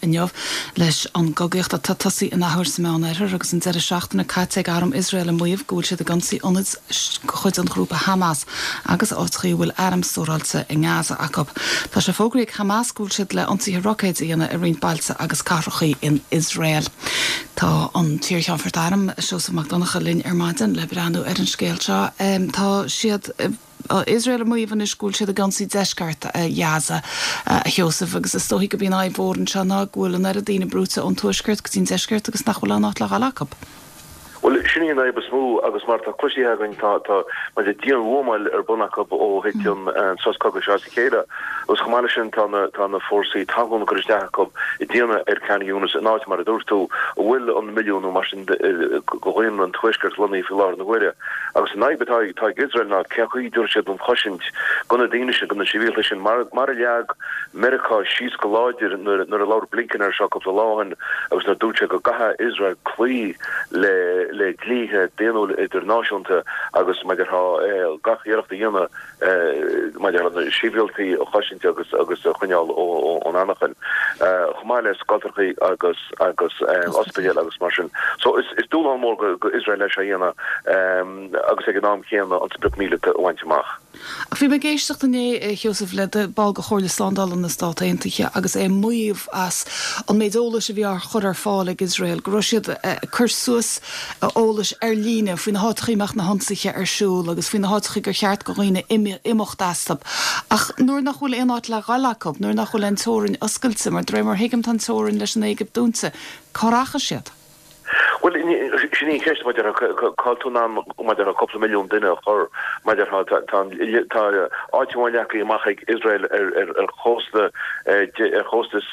inniuh leis an gogaocht a tatasí in ahar semánair agus an seachtainna caite arm Israel an muomh gúil siad a gansaí onid chuid an grúpa Hamas agus átrií bhfuil airmstóráilte in Gaza acu. Tá sé fógraigh Hamas gúil siad le ansaí rockets íana a rion bailsa agus carrachaí in Israel. Tá an tíorchean fortarm Siosaf McDonagh linn maidin le breanú ar an scéilte. Tá siad Israel a muomh is gúil siad a gansaí deisceart Gaza Siosaf agus is tóigh go bíon ábhór se ná gúil an ar a dtíine brúta an tuaisceart go tín deisceart agus nach bhfuil nach le galacab. Well, sinni na ibs mú agus mar tá cluisi hagann tá ma de díon bhómáil ar bunachab ó héitiún soscoga seása chéile agus chamáile sin tá na fórsaí tágónna chuis deachab I díana ar ceanna únas an áit mar a dúirtú bhfuil an milliúnú mar sin gohain an tuisceart lunaí fi láir na ghuiire. Agus na ibetá tá Israel na cechuí dúir siad an choisint gona daine sin gona sivíle sin mar a leag America síos go láidir nar a láir blinken ar seach go láhan agus na dúirte go gatha Israel clí le glíthe déanú internanáisiúnta agus maidir gachíireachta dhéana maidir an síbhialtaí ó choisinte agus chuineáil ó annachan. Chomáile scailtarchaí agus ospidéal agus mar sin. So is dúil mór go Israel leis a dhéana agus ag an nám chéanna an 100 míle bhaintteach. A bhí me géisteach inné Siosaf le de bal go chóir le Slándal an na Stát Aontaithe agus muomh as an méidolalas a bhí ar chur ar fáil ag Israel. Go raibh siad chur suas ólas ar líne faoin na hátachaíach na hansaithe ar siúil agus faoin na hátachaí gur cheart go roioine imimecht dastab. Ach nuair nach bhfuil éonáit le galacab, nuair nach bhfuil an tórin oscailte mar dréim mar hiigim tan tórin leis an éigib dúnsa. Cáracha siad? Well, sinní cheist maidir caltúnán maidir a couple milliún duine chur maidir tá áitimáineacha amach ag Israel ar chósta chóstas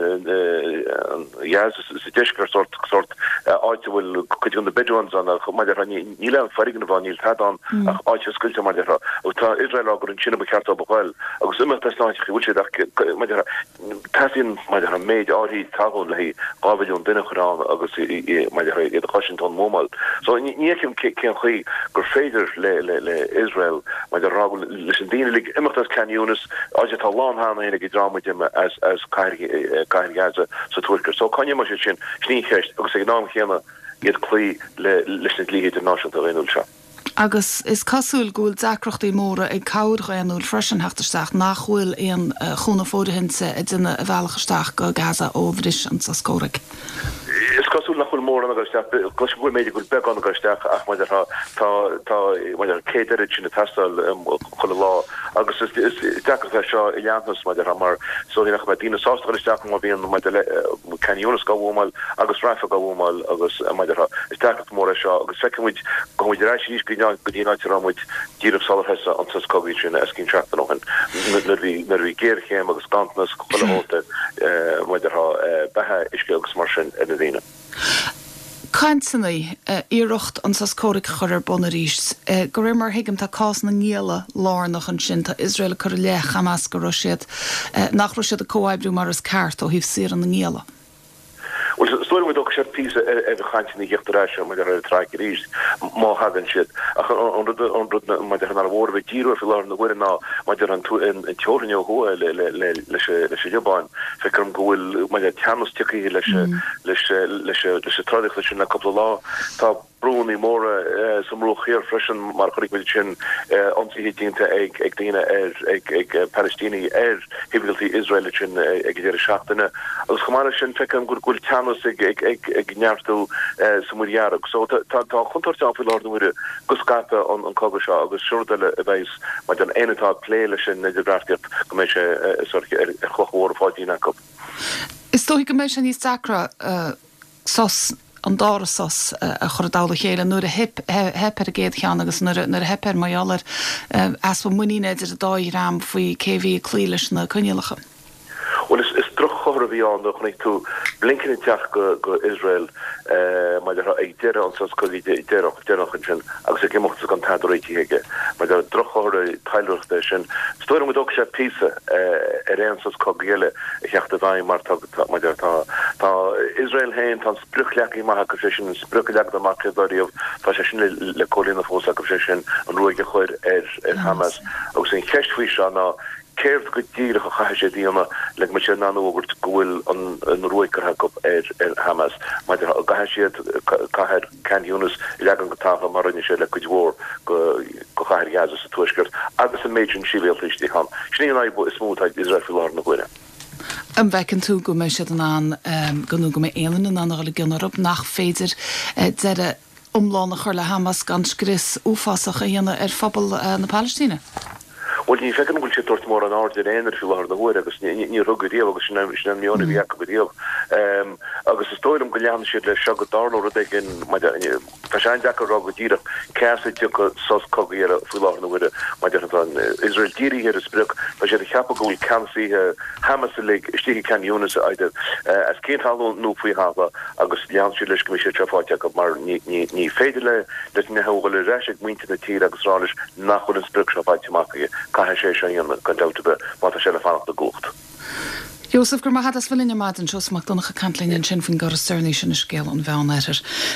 sa deiscar sort áite bhfuil chuid an bedúans an maidir níle an farigin bhá níl tadán ach áite scuilte maidir tá Israel agur an sinna becheart bhil agus imach tasnáid bhúil siad maidir tasín maidir an méid áí tágó le gábhilún duine churán agus maidir iad a Washington mómal. So níchim cén chuí gur féidir le Israel maidir rágul leis an daine lig imachtas canúnas áide tá lán hána ina go drámaid as caiir Gaza sa tuaisceart. So caine mar sin sní cheist agus ag nám chéanna iad clí leis na glí internanáisiúnta réúil se. Agus is cosúil gúil deacrochtaí móra ag cabhar réanúil freisin heachtarsteach nach bhfuil éon chúna fódahinsa a duine a bhealachaisteach go Gaza ó bhris an sa scóraigh. Is cosúil nach bhfuil mór an agasteach, glas bhfuil méidir gúil beag an agasteach ach maidir tá maidir céidir sin na tastal chula lá agus is deacrcha seo I leantas maidir mar so nach mai dína sásta agasteach má bhíon maidir canúnas go bhúmáil agus rafa go bhúmáil agus maidir is deacrcha mór seo agus feicimid go muidir éis níos go dtíanaid ramid díireh salhesa an sa scogaí sin cin seachta nóchan nar bhí géirchéim agus gantnas chulaóta maidir bethe isce agus mar sin in dhéine. Cainsanna íirecht an sa scóraigh chur ar buna ríist. Go raibh mar hiigim tá cás na ngéala lárnach an sin tá Israel chur le Hamas go Rusiad nach Rusiad a cóhaibbrú mar as ceart ó híh siar an na ngéala. Well, story with ook shit piece chaintje niet echt eruit, maar daar traag je is, maar hagen shit. Maar daar naar woorden met Giro verloren de woorden na, maar daar aan toe in Tjoren jou hoe le jobaan, verkrum goel, maar dat Hamas tikkie le traditie na couple la, ta Bruni more some roog hier frischen, maar ik weet je anti-hitinte ik dingen ik Palestinië difficulty Israel ik de schachtene, als gemaakt verkrum goel ik neartú sumur jarach. So tá chuntartá fi láir nuair guscata an cogasá agus siúrdale a bheits mar an einatá pléile sin na deráftiart go méid sé chochhór fátína cop. Is tóigh go méid sin níos sacra sos an dára sos a chur dála chéile nuair a hip ar a géad chean agus nuair a hip ar maiallar as fa muíine idir a dáí rám faoi céhí clíiles na cunilacha. Well, is chohra bhí an chun tú blinken teach go Israel mar ag deire an soscoí deach sin agus a gimocht an tadréitiige mar drochóir teilreachta sin. Stoir mu ook sé písa an soscogéile a cheachta bhain mar tá Israel héin tá spruchleachí mai go sin spruchleach a Macedóníomh tá sé sin le cholína fós a go sin an ruige chuir ar Hamas agus sin cheistfuí se ná Keir go díire go cha sé díana le me sé nanogurt gohfuil an roiiker ha op Hamas, maar ga sé kaher Can Yunus legan gotafa mar se le goor go chair ga a tuiskert agus a méjin sivéeltí han. Sní an bo is smótheid Israel fi na gwine. An bhecinn tú go mé si an ganú go mé éan an le ginnar op nach féidir de omlána chuir le Hamas gan skris úfásach a dhéana fabal na Palestine. Well ní fecin bhil sé tuairt mór an áir éanaar fi láir na huair agus ní ruggadíal agus sin mionna bhí godíal. Agus is tóilm go leanna siad le se go darló a gin tá sé deachar ruggadíach ceasa tucha sos cogaíar fi láir na huire mai an Israel díri hir is bruk, tá sé cheappa gohfuil cansaí Hamas le istí Can Yunus aidir as cén hallú nó faoi haba agus lean si leis go sé trefáteach mar ní féidir le nehil reise muinte na tí agus ráis nachfuil an spruk se bhaidteach Ca sé an gandeltebe mat a selle fan de gocht. Josef gur had as bhfuiline maid an Josach donnacha cantlín an sin fin go a Sternation is scéal an bheannéir.